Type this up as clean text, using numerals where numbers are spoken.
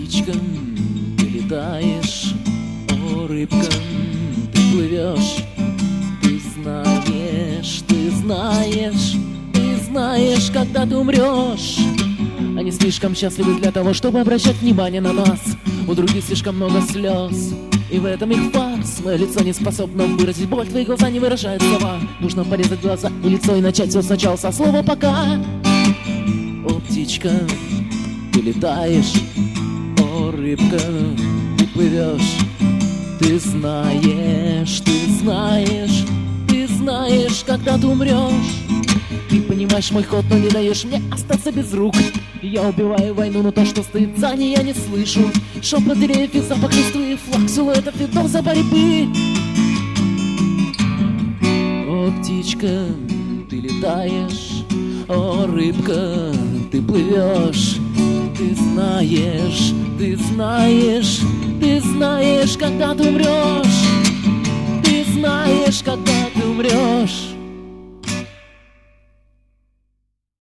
птичка, ты летаешь, о, рыбка, ты плывешь. Ты знаешь, ты знаешь, ты знаешь, когда ты умрешь. Они слишком счастливы для того, чтобы обращать внимание на нас. У других слишком много слез, и в этом их фарс. Мое лицо не способно выразить боль, твои глаза не выражают слова. Нужно порезать глаза и лицо и начать все сначала со слова «пока». О, птичка, ты летаешь, о, рыбка, ты плывешь. Ты знаешь, ты знаешь, ты знаешь, когда ты умрешь. Ты понимаешь мой ход, но не даешь мне остаться без рук. Я убиваю войну, но то, что стоит за ней, я не слышу. Шепот деревьев и запах листвы, флаг силуэтов и доза борьбы. О, птичка, ты летаешь, о, рыбка, ты плывешь. Ты знаешь, ты знаешь, ты знаешь, когда ты умрешь. Ты знаешь, когда ты умрешь.